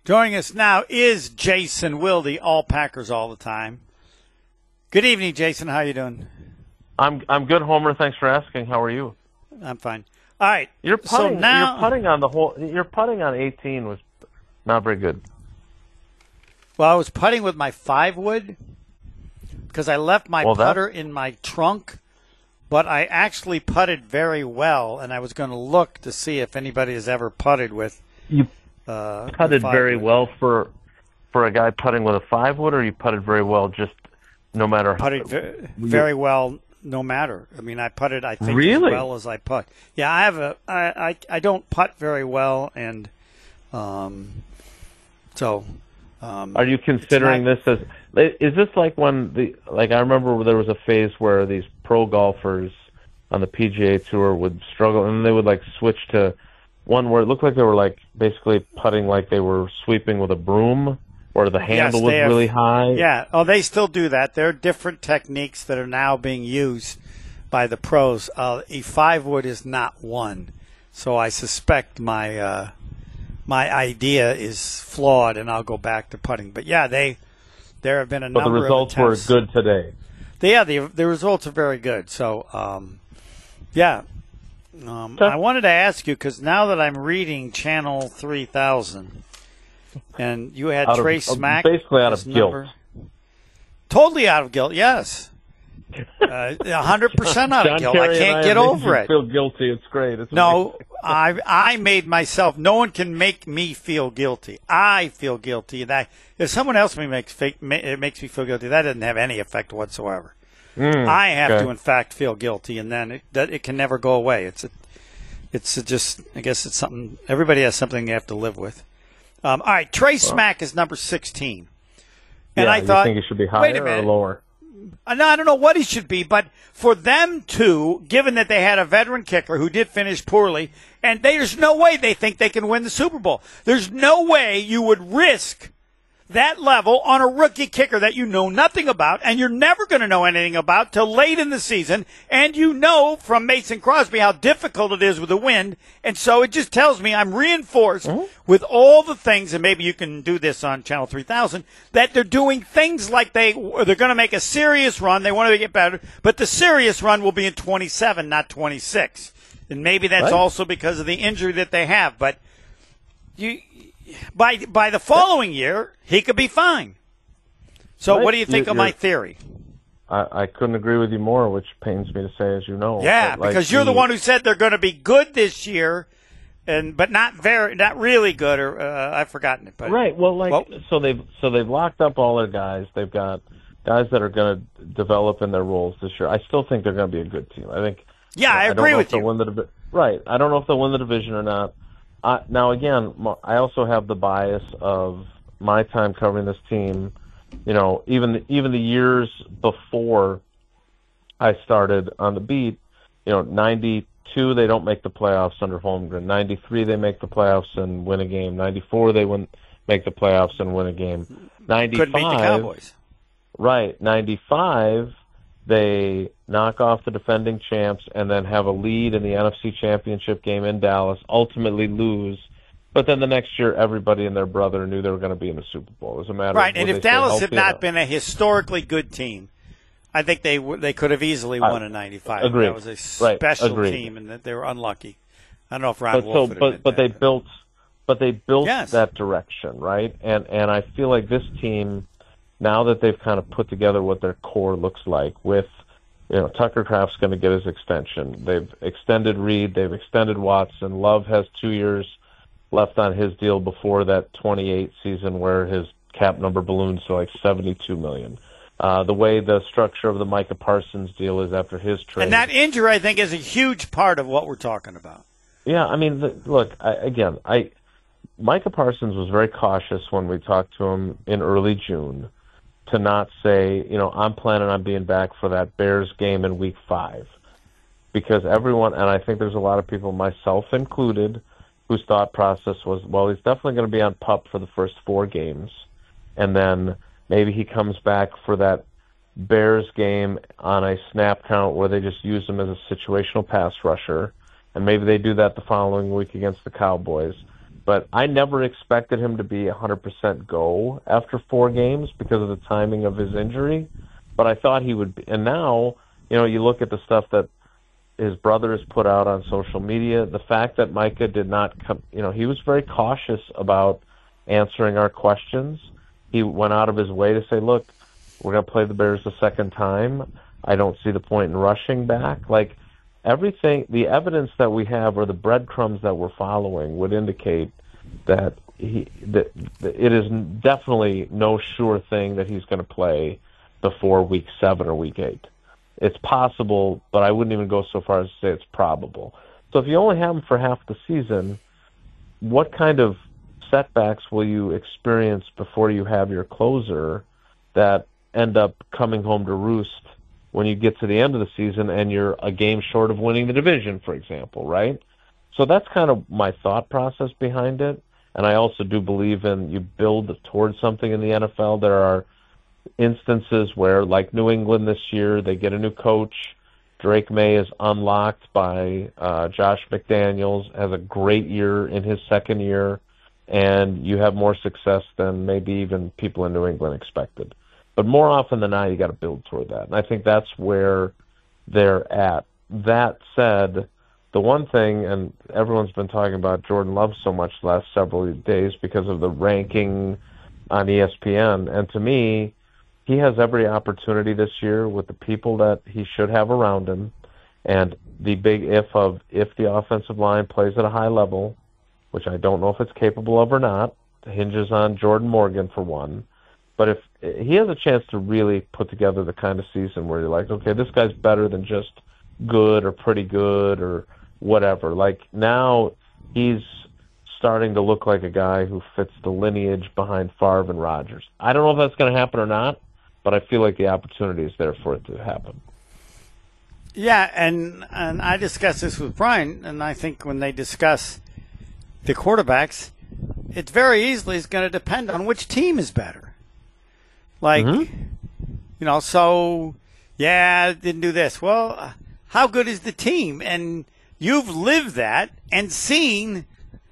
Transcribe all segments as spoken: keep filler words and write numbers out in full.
Joining us now is Jason Wilde, all Packers all the time. Good evening, Jason. How you doing? I'm I'm good, Homer. Thanks for asking. How are you? I'm fine. All right. You're putting. So now, you're putting on the whole. You're putting on eighteen was not very good. Well, I was putting with my five wood because I left my well, putter that... in my trunk, but I actually putted very well, and I was going to look to see if anybody has ever putted with. You uh, putted very wood. well for for a guy putting with a five wood, or you putted very well just no matter. Putted very, very well. No matter. I mean, I putted, I think, really? as well as I putt. Yeah, I have a. I, I, I don't putt very well, and um, so. Um, Are you considering not, this as? Is this like when the like I remember there was a phase where these pro golfers on the P G A Tour would struggle, and they would like switch to one where it looked like they were like basically putting like they were sweeping with a broom. Or the handle yes, was have, really high. Yeah. Oh, they still do that. There are different techniques that are now being used by the pros. Uh, a five wood is not one, so I suspect my uh, my idea is flawed, and I'll go back to putting. But yeah, they there have been a but number the results of attempts. were good today. Yeah, the the results are very good. So um, yeah, um, I wanted to ask you because now that I'm reading Channel three thousand. And you had out Trey of, Smack. Basically out of guilt. Number. Totally out of guilt, yes. Uh, one hundred percent out of guilt. I can't I get over it. Feel guilty. It's great. It's no, I I made myself. No one can make me feel guilty. I feel guilty. That if someone else makes it makes me feel guilty, that doesn't have any effect whatsoever. Mm, I have okay. to, in fact, feel guilty, and then it that it can never go away. It's a, it's a just. I guess it's something. Everybody has something they have to live with. Um, all right, Trey Smack is number sixteen. And yeah, I thought, you think he should be higher wait a minute. or lower? No, I don't know what he should be, but for them to, given that they had a veteran kicker who did finish poorly, and there's no way they think they can win the Super Bowl. There's no way you would risk that level on a rookie kicker that you know nothing about, and you're never going to know anything about till late in the season, and you know from Mason Crosby how difficult it is with the wind, and so it just tells me I'm reinforced mm-hmm. with all the things, and maybe you can do this on Channel three thousand, that they're doing things like they, they're going to make a serious run, they want to get better, but the serious run will be in twenty-seven, not twenty-six. And maybe that's right. also because of the injury that they have, but you... By by the following year, he could be fine. So right. what do you think you're, of my theory? I, I couldn't agree with you more, which pains me to say, as you know. Yeah, like because you're the, the one who said they're going to be good this year, and but not very, not really good. Or uh, I've forgotten it. But, right. Well, like well, so they've so they've locked up all their guys. They've got guys that are going to develop in their roles this year. I still think they're going to be a good team. I think. Yeah, I, I agree don't know with if they'll you. Win the divi- right. I don't know if they'll win the division or not. Uh, now, again, I also have the bias of my time covering this team. You know, even even the years before I started on the beat, you know, ninety-two they don't make the playoffs under Holmgren. ninety-three they make the playoffs and win a game. ninety-four they win make the playoffs and win a game. ninety-five couldn't beat the Cowboys. Right, ninety-five they knock off the defending champs and then have a lead in the N F C Championship game in Dallas, ultimately lose. But then the next year, everybody and their brother knew they were going to be in the Super Bowl. It was a matter right, of and if Dallas had not enough. been a historically good team, I think they w- they could have easily won I, a ninety-five. Agreed. That was a special right. team, and that they were unlucky. I don't know if Ron but Wolf so, would but admit but that, they but. built, but they built yes. that direction, right? And and I feel like this team, now that they've kind of put together what their core looks like with. You know, Tucker Kraft's going to get his extension. They've extended Reed. They've extended Watson. Love has two years left on his deal before that twenty-eight season where his cap number balloons to like seventy-two million dollars. Uh, the way the structure of the Micah Parsons deal is after his trade. And that injury, I think, is a huge part of what we're talking about. Yeah, I mean, the, look, I, again, I Micah Parsons was very cautious when we talked to him in early June. To not say, you know, I'm planning on being back for that Bears game in week five. Because everyone, and I think there's a lot of people, myself included, whose thought process was, well, he's definitely going to be on PUP for the first four games. And then maybe he comes back for that Bears game on a snap count where they just use him as a situational pass rusher. And maybe they do that the following week against the Cowboys. But I never expected him to be one hundred percent go after four games because of the timing of his injury. But I thought he would be. And now, you know, you look at the stuff that his brother has put out on social media, the fact that Micah did not come, you know, he was very cautious about answering our questions. He went out of his way to say, look, we're going to play the Bears the second time. I don't see the point in rushing back. Like, everything, the evidence that we have or the breadcrumbs that we're following would indicate that he that, that it is definitely no sure thing that he's going to play before week seven or week eight. It's possible, but I wouldn't even go so far as to say it's probable. So if you only have him for half the season, what kind of setbacks will you experience before you have your closer that end up coming home to roost when you get to the end of the season and you're a game short of winning the division, for example, right? So that's kind of my thought process behind it. And I also do believe in you build towards something in the N F L. There are instances where, like New England this year, they get a new coach. Drake May is unlocked by uh, Josh McDaniels, has a great year in his second year, and you have more success than maybe even people in New England expected. But more often than not, you got to build toward that. And I think that's where they're at. That said, the one thing, and everyone's been talking about Jordan Love so much the last several days because of the ranking on E S P N, and to me, he has every opportunity this year with the people that he should have around him, and the big if of if the offensive line plays at a high level, which I don't know if it's capable of or not, hinges on Jordan Morgan for one. But if he has a chance to really put together the kind of season where you're like, okay, this guy's better than just good or pretty good or whatever. Like, now he's starting to look like a guy who fits the lineage behind Favre and Rodgers. I don't know if that's going to happen or not, but I feel like the opportunity is there for it to happen. Yeah, and and I discussed this with Brian, and I think when they discuss the quarterbacks, it very easily is going to depend on which team is better. Like, mm-hmm. you know, so, yeah, didn't do this. Well, how good is the team? And you've lived that and seen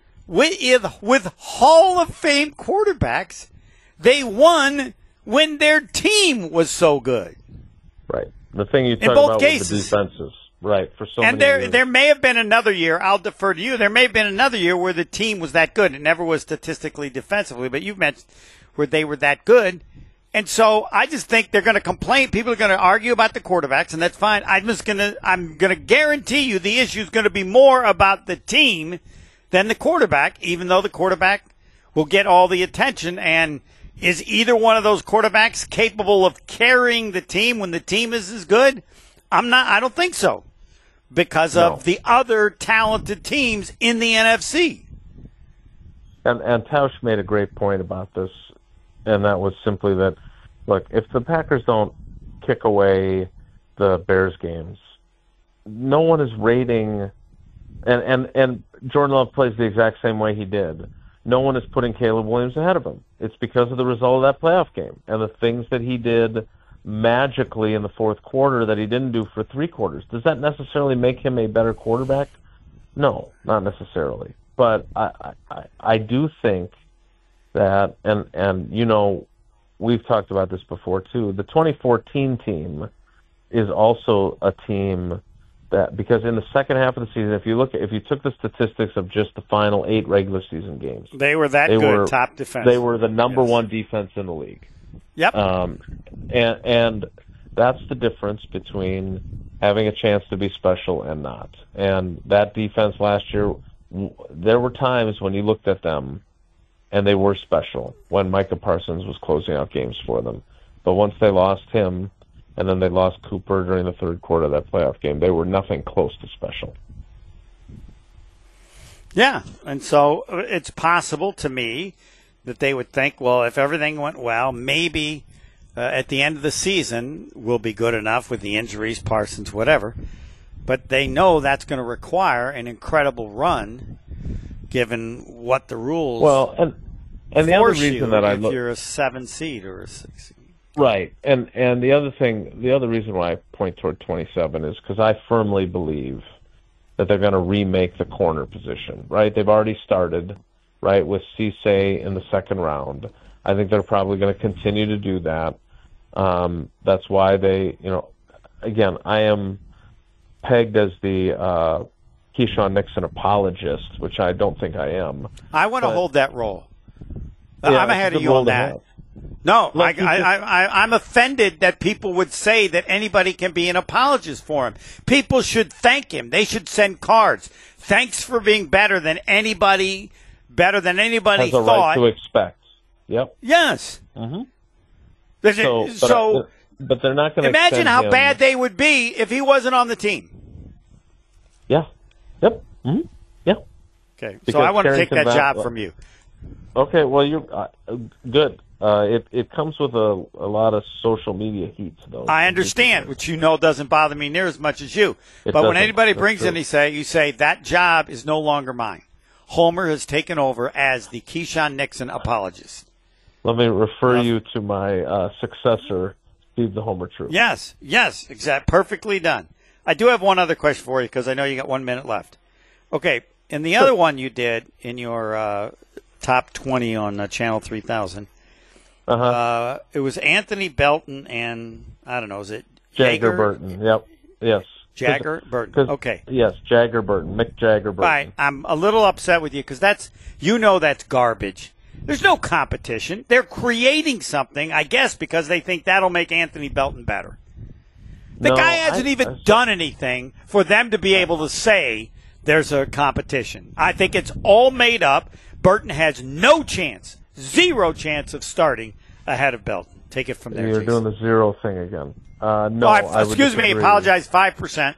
with, with Hall of Fame quarterbacks, they won when their team was so good. Right. The thing you talk about with the defenses. Right, for so and many there, years. there may have been another year, I'll defer to you, there may have been another year where the team was that good. It never was statistically defensively, but you've mentioned where they were that good. And so I just think they're going to complain. People are going to argue about the quarterbacks, and that's fine. I'm just going to, I'm going to guarantee you the issue is going to be more about the team than the quarterback, even though the quarterback will get all the attention. And is either one of those quarterbacks capable of carrying the team when the team is as good? I'm not, I don't think so, because no. of the other talented teams in the N F C. And, and Tausch made a great point about this, and that was simply that, look, if the Packers don't kick away the Bears games, no one is rating, and, and, and Jordan Love plays the exact same way he did. No one is putting Caleb Williams ahead of him. It's because of the result of that playoff game and the things that he did magically in the fourth quarter that he didn't do for three quarters. Does that necessarily make him a better quarterback? No, not necessarily. But I, I, I do think that, and, and you know, we've talked about this before too, the twenty fourteen team is also a team that, because in the second half of the season, if you look at, if you took the statistics of just the final eight regular season games, they were that they good, were, top defense. They were the number yes. one defense in the league. Yep. Um, and, and that's the difference between having a chance to be special and not. And that defense last year, there were times when you looked at them and they were special when Micah Parsons was closing out games for them. But once they lost him, and then they lost Cooper during the third quarter of that playoff game, they were nothing close to special. Yeah, and so it's possible to me that they would think, well, if everything went well, maybe uh, at the end of the season we'll be good enough with the injuries, Parsons, whatever. But they know that's going to require an incredible run, given what the rules. Well, and and the other reason that I if look, you're a seven seed or a six seed. Right, and and the other thing, the other reason why I point toward twenty-seven is because I firmly believe that they're going to remake the corner position. Right, they've already started. right, with Cisse in the second round. I think they're probably going to continue to do that. Um, that's why they, you know, again, I am pegged as the uh, Keyshawn Nixon apologist, which I don't think I am. I want to but, hold that role. Yeah, I'm ahead of you on that. No, I, I, I, I'm offended that people would say that anybody can be an apologist for him. People should thank him. They should send cards. Thanks for being better than anybody, better than anybody has a thought. Right to expect. Yep. Yes. Mm-hmm. So, but, so but they're not going to imagine how him. bad they would be if he wasn't on the team. Yeah. Yep. Mm-hmm. Yeah. Okay. Because so I want to take that Carrington job Val- from you. Okay. Well, you're uh, good. Uh, it it comes with a, a lot of social media heat, though. I understand, which you know doesn't bother me near as much as you. It but when doesn't. anybody That's brings true. in, you say, you say that job is no longer mine. Homer has taken over as the Keyshawn Nixon apologist. Let me refer Yes. you to my uh, successor, Steve the Homer True. Yes, yes, exact, perfectly done. I do have one other question for you because I know you got one minute left. Okay, and the other one you did in your uh, top twenty on uh, Channel three thousand. Uh-huh. Uh, it was Anthony Belton and, I don't know, is it Jagger Jaeger? Burton. Yep. Yes. Jagger Burton. 'Cause- Okay. Yes, Jagger Burton. Mick Jagger Burton. Right. I'm a little upset with you because that's, you know, that's garbage. There's no competition. They're creating something, I guess, because they think that'll make Anthony Belton better. The No, guy hasn't I- even I- done anything for them to be able to say there's a competition. I think it's all made up. Burton has no chance, zero chance of starting ahead of Belton. Take it from there, You're Jason. doing the zero thing again. Uh, no, Oh, I- I would excuse me, disagree. apologize, five percent.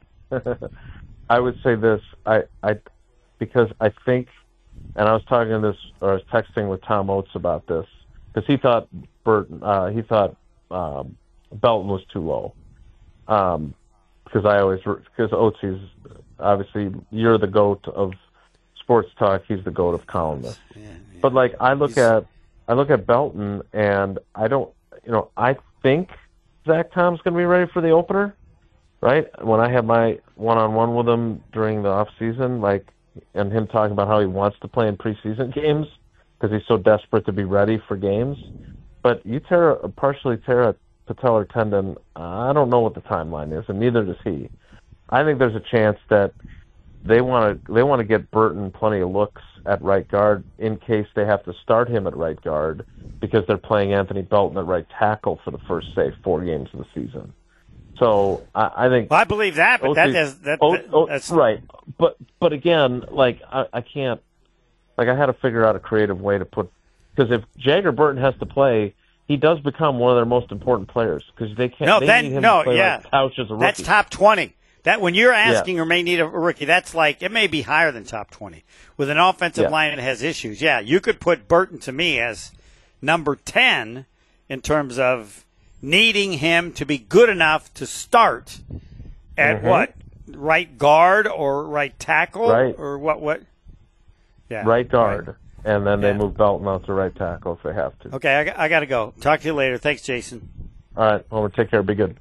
I would say this, I, I, because I think, and I was talking this, or I was texting with Tom Oates about this, because he thought Burton, uh, he thought um, Belton was too low. Um, because I always, because Oates, he's obviously you're the goat of sports talk. He's the goat of columnists. Yeah, yeah. But like I look He's- at, I look at Belton, and I don't, you know, I think Zach Tom's going to be ready for the opener, right? When I had my one-on-one with him during the off season, like, and him talking about how he wants to play in preseason games because he's so desperate to be ready for games. But you tear a, partially tear a patellar tendon. I don't know what the timeline is, and neither does he. I think there's a chance that they want to they want to get Burton plenty of looks at right guard in case they have to start him at right guard because they're playing Anthony Belton at right tackle for the first, say, four games of the season. So I, I think Well, I believe that, but that Oates- does that, O- that- O- that's right. But but again, like I, I can't. Like I had to figure out a creative way to put because if Jagger Burton has to play, he does become one of their most important players because they can't. No, they then need him no, to play yeah, like Couch as a rookie. that's top twenty. That when you're asking or may need a rookie, that's like it may be higher than top twenty. With an offensive Yeah. line that has issues, yeah, you could put Burton to me as number ten in terms of needing him to be good enough to start at Mhm. what right guard or right tackle Right. or what what yeah right guard, right. and then Yeah. they move Belton out to right tackle if they have to. Okay, I, got- I got to go. Talk to you later. Thanks, Jason. All right, well, take care. Be good.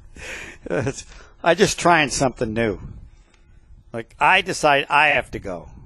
I just trying something new. Like I decide I have to go.